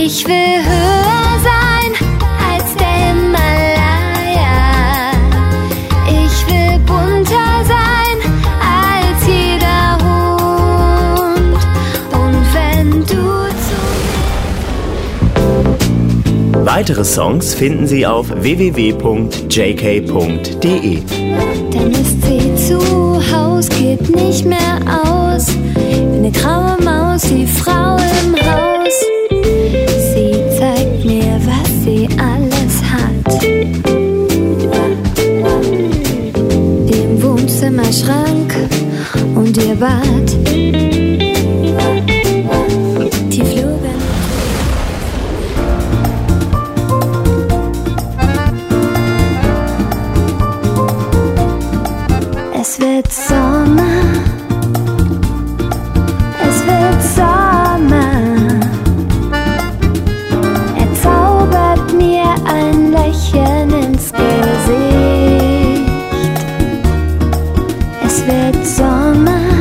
Ich will höher sein als der Himalaya. Ich will bunter sein als jeder Hund. Und wenn du Weitere Songs finden Sie auf www.jk.de. Denn es sieht zu Haus, geht nicht mehr aus. Wie eine graue Maus, die Frau im Haus. Sie zeigt mir, was sie alles hat. Den Wohnzimmerschrank und ihr Bad. Die Flügel. Es wird Sommer, es wird Sommer. Er zaubert mir ein Lächeln ins Gesicht. Es wird Sommer.